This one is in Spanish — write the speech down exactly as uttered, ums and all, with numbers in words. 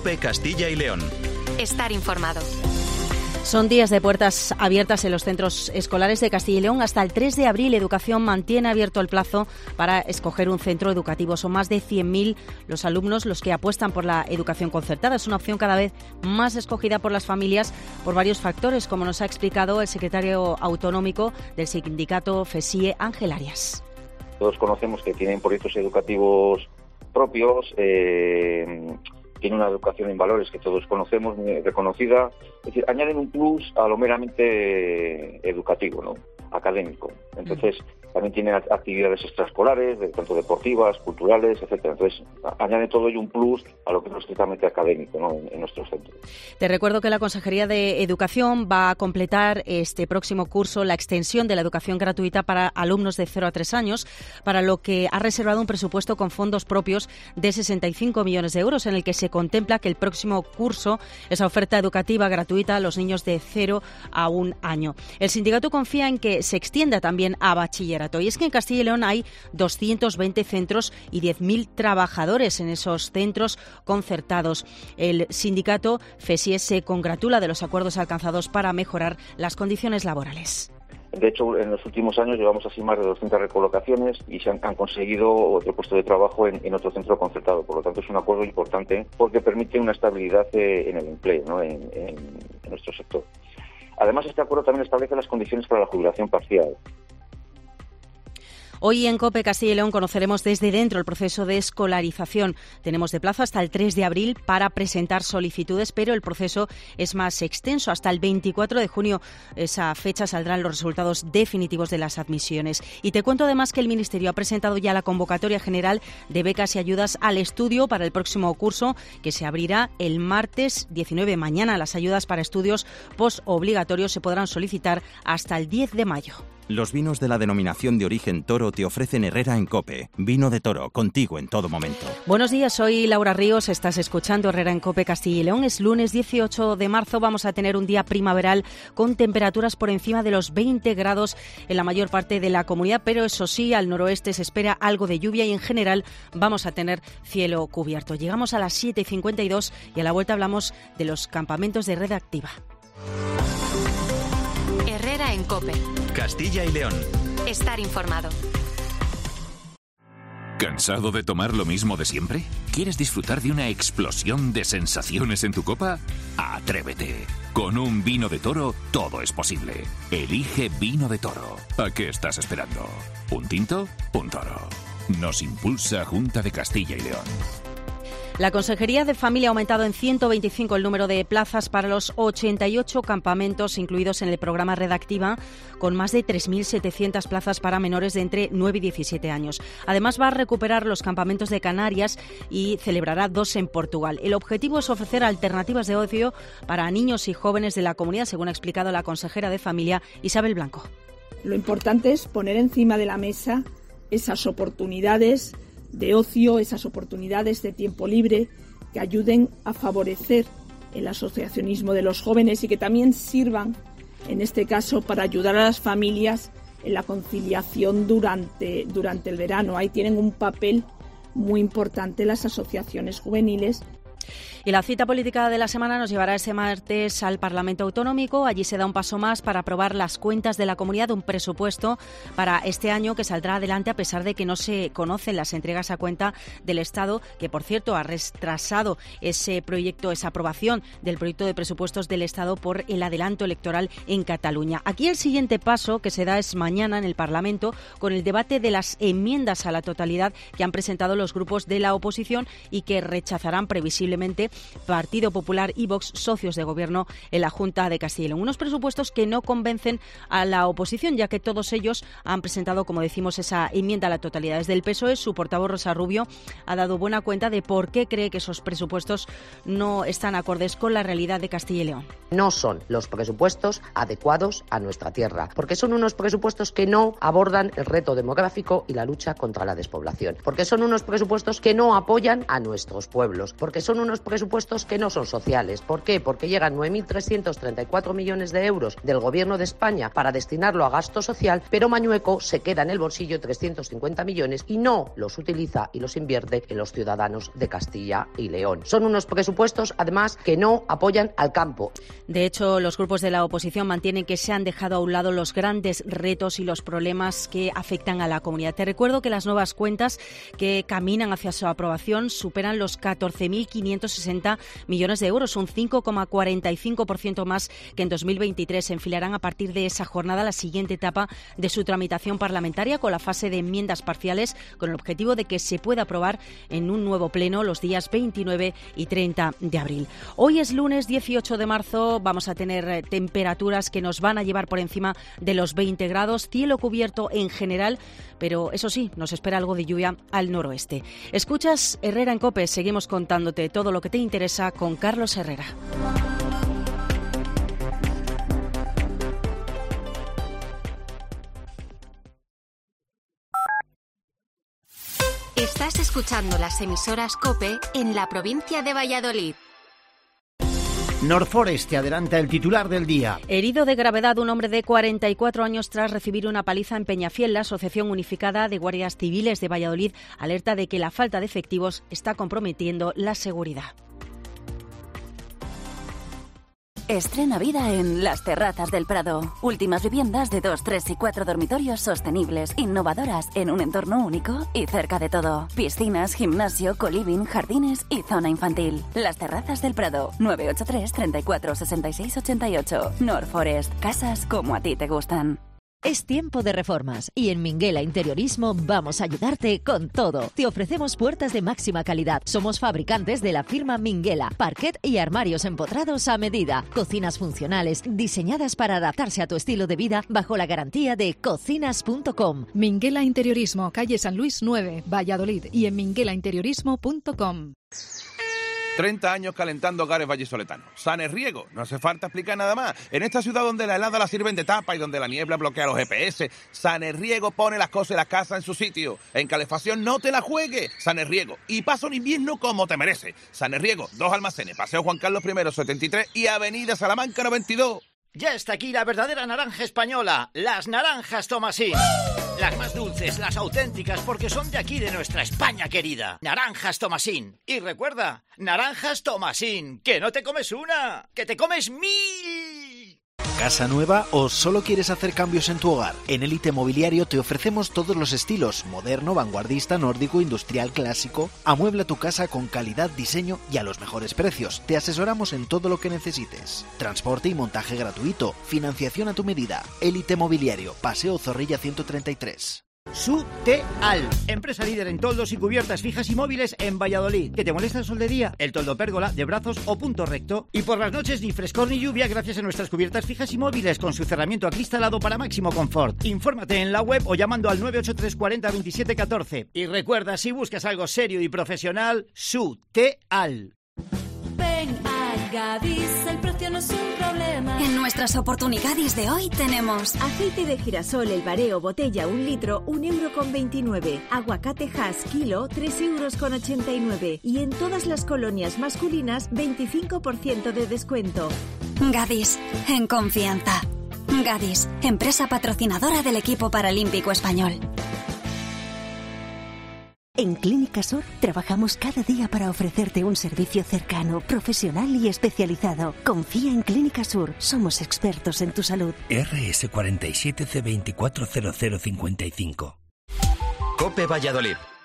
COPE Castilla y León. Estar informado. Son días de puertas abiertas en los centros escolares de Castilla y León. Hasta el tres de abril, Educación mantiene abierto el plazo para escoger un centro educativo. Son más de cien mil los alumnos los que apuestan por la educación concertada. Es una opción cada vez más escogida por las familias por varios factores, como nos ha explicado el secretario autonómico del sindicato FESIE, Ángel Arias. Todos conocemos que tienen proyectos educativos propios, eh, tiene una educación en valores que todos conocemos, muy reconocida, es decir, añaden un plus a lo meramente educativo, ¿no?, académico. Entonces, también tienen actividades extraescolares, de, tanto deportivas, culturales, etcétera. Entonces, añade todo ello un plus a lo que es estrictamente académico, ¿no?, en, en nuestros centros. Te recuerdo que la Consejería de Educación va a completar este próximo curso la extensión de la educación gratuita para alumnos de cero a tres años, para lo que ha reservado un presupuesto con fondos propios de sesenta y cinco millones de euros, en el que se contempla que el próximo curso esa oferta educativa gratuita a los niños de cero a un año. El sindicato confía en que se extienda también a bachillerato. Y es que en Castilla y León hay doscientos veinte centros y diez mil trabajadores en esos centros concertados. El sindicato FESIE se congratula de los acuerdos alcanzados para mejorar las condiciones laborales. De hecho, en los últimos años llevamos así más de doscientas recolocaciones y se han, han conseguido otro puesto de trabajo en, en otro centro concertado. Por lo tanto, es un acuerdo importante porque permite una estabilidad eh, en el empleo, ¿no?, en, en, en nuestro sector. Además, este acuerdo también establece las condiciones para la jubilación parcial. Hoy en COPE Castilla y León conoceremos desde dentro el proceso de escolarización. Tenemos de plazo hasta el tres de abril para presentar solicitudes, pero el proceso es más extenso. Hasta el veinticuatro de junio, esa fecha, saldrán los resultados definitivos de las admisiones. Y te cuento además que el Ministerio ha presentado ya la convocatoria general de becas y ayudas al estudio para el próximo curso, que se abrirá el martes diecinueve, mañana. Las ayudas para estudios postobligatorios se podrán solicitar hasta el diez de mayo. Los vinos de la denominación de origen Toro te ofrecen Herrera en COPE. Vino de Toro, contigo en todo momento. Buenos días, soy Laura Ríos, estás escuchando Herrera en COPE Castilla y León. Es lunes dieciocho de marzo, vamos a tener un día primaveral con temperaturas por encima de los veinte grados en la mayor parte de la comunidad, pero eso sí, al noroeste se espera algo de lluvia y en general vamos a tener cielo cubierto. Llegamos a las siete y cincuenta y dos y a la vuelta hablamos de los campamentos de Red Activa. Herrera en COPE. Castilla y León. Estar informado. ¿Cansado de tomar lo mismo de siempre? ¿Quieres disfrutar de una explosión de sensaciones en tu copa? ¡Atrévete! Con un vino de Toro todo es posible. Elige Vino de Toro. ¿A qué estás esperando? ¿Un tinto? Un toro. Nos impulsa Junta de Castilla y León. La Consejería de Familia ha aumentado en ciento veinticinco el número de plazas para los ochenta y ocho campamentos incluidos en el programa Red Activa, con más de tres mil setecientas plazas para menores de entre nueve y diecisiete años. Además, va a recuperar los campamentos de Canarias y celebrará dos en Portugal. El objetivo es ofrecer alternativas de ocio para niños y jóvenes de la comunidad, según ha explicado la consejera de Familia, Isabel Blanco. Lo importante es poner encima de la mesa esas oportunidades de ocio, esas oportunidades de tiempo libre que ayuden a favorecer el asociacionismo de los jóvenes y que también sirvan, en este caso, para ayudar a las familias en la conciliación durante, durante el verano. Ahí tienen un papel muy importante las asociaciones juveniles. Y la cita política de la semana nos llevará este martes al Parlamento Autonómico. Allí se da un paso más para aprobar las cuentas de la comunidad, un presupuesto para este año que saldrá adelante a pesar de que no se conocen las entregas a cuenta del Estado, que por cierto ha retrasado ese proyecto, esa aprobación del proyecto de presupuestos del Estado por el adelanto electoral en Cataluña. Aquí el siguiente paso que se da es mañana en el Parlamento con el debate de las enmiendas a la totalidad que han presentado los grupos de la oposición y que rechazarán previsiblemente Partido Popular y Vox, socios de gobierno en la Junta de Castilla y León. Unos presupuestos que no convencen a la oposición, ya que todos ellos han presentado, como decimos, esa enmienda a la totalidad. Desde el P S O E, su portavoz Rosa Rubio ha dado buena cuenta de por qué cree que esos presupuestos no están acordes con la realidad de Castilla y León. No son los presupuestos adecuados a nuestra tierra, porque son unos presupuestos que no abordan el reto demográfico y la lucha contra la despoblación, porque son unos presupuestos que no apoyan a nuestros pueblos, porque son unos presupuestos presupuestos que no son sociales. ¿Por qué? Porque llegan nueve mil trescientos treinta y cuatro millones de euros del Gobierno de España para destinarlo a gasto social, pero Mañueco se queda en el bolsillo trescientos cincuenta millones y no los utiliza y los invierte en los ciudadanos de Castilla y León. Son unos presupuestos, además, que no apoyan al campo. De hecho, los grupos de la oposición mantienen que se han dejado a un lado los grandes retos y los problemas que afectan a la comunidad. Te recuerdo que las nuevas cuentas que caminan hacia su aprobación superan los catorce mil quinientos sesenta millones de euros, un cinco coma cuarenta y cinco por ciento más que en dos mil veintitrés. Se enfilarán a partir de esa jornada la siguiente etapa de su tramitación parlamentaria con la fase de enmiendas parciales, con el objetivo de que se pueda aprobar en un nuevo pleno los días veintinueve y treinta de abril. Hoy es lunes dieciocho de marzo, vamos a tener temperaturas que nos van a llevar por encima de los veinte grados, cielo cubierto en general, pero eso sí, nos espera algo de lluvia al noroeste. Escuchas Herrera en COPE, seguimos contándote todo lo que te interesa con Carlos Herrera. Estás escuchando las emisoras COPE en la provincia de Valladolid. Norforest te adelanta el titular del día. Herido de gravedad un hombre de cuarenta y cuatro años tras recibir una paliza en Peñafiel. La Asociación Unificada de Guardias Civiles de Valladolid alerta de que la falta de efectivos está comprometiendo la seguridad. Estrena vida en Las Terrazas del Prado. Últimas viviendas de dos, tres y cuatro dormitorios sostenibles, innovadoras, en un entorno único y cerca de todo. Piscinas, gimnasio, coliving, jardines y zona infantil. Las Terrazas del Prado. nueve ocho tres, treinta y cuatro, sesenta y seis, ochenta y ocho. Norforest. Casas como a ti te gustan. Es tiempo de reformas y en Minguela Interiorismo vamos a ayudarte con todo. Te ofrecemos puertas de máxima calidad. Somos fabricantes de la firma Minguela, parquet y armarios empotrados a medida. Cocinas funcionales diseñadas para adaptarse a tu estilo de vida bajo la garantía de cocinas punto com. Minguela Interiorismo, calle San Luis nueve, Valladolid, y en minguela interiorismo punto com. treinta años calentando hogares vallisoletanos. Sanerriego, no hace falta explicar nada más. En esta ciudad donde la helada la sirven de tapa y donde la niebla bloquea los G P S, Sanerriego pone las cosas y las casas en su sitio. En calefacción no te la juegues. Sanerriego. Y pasa un invierno como te merece. Sanerriego, dos almacenes, Paseo Juan Carlos I setenta y tres y Avenida Salamanca noventa y dos. Ya está aquí la verdadera naranja española, las naranjas Tomasín. Las más dulces, las auténticas, porque son de aquí, de nuestra España querida. Naranjas Tomasín. Y recuerda, naranjas Tomasín, que no te comes una, que te comes mil. ¿Casa nueva o solo quieres hacer cambios en tu hogar? En Élite Mobiliario te ofrecemos todos los estilos, moderno, vanguardista, nórdico, industrial, clásico. Amuebla tu casa con calidad, diseño y a los mejores precios. Te asesoramos en todo lo que necesites. Transporte y montaje gratuito, financiación a tu medida. Élite Mobiliario, Paseo Zorrilla ciento treinta y tres. Suteal, empresa líder en toldos y cubiertas fijas y móviles en Valladolid. ¿Que te molesta el sol de día? El toldo pérgola, de brazos o punto recto. Y por las noches ni frescor ni lluvia gracias a nuestras cubiertas fijas y móviles con su cerramiento acristalado para máximo confort. Infórmate en la web o llamando al nueve ocho tres cuarenta veintisiete catorce. Y recuerda, si buscas algo serio y profesional, Suteal. Ven a Gadis, el precio no es un problema. En nuestras oportunidades de hoy tenemos aceite de girasol El Bareo botella un litro, un euro con veintinueve. Aguacate Hass kilo, tres euros con ochenta y nueve. Y en todas las colonias masculinas, veinticinco por ciento de descuento. Gadis, en confianza. Gadis, empresa patrocinadora del equipo paralímpico español. En Clínica Sur trabajamos cada día para ofrecerte un servicio cercano, profesional y especializado. Confía en Clínica Sur, somos expertos en tu salud. R S cuarenta y siete C veinticuatro cero cero cincuenta y cinco. COPE Valladolid.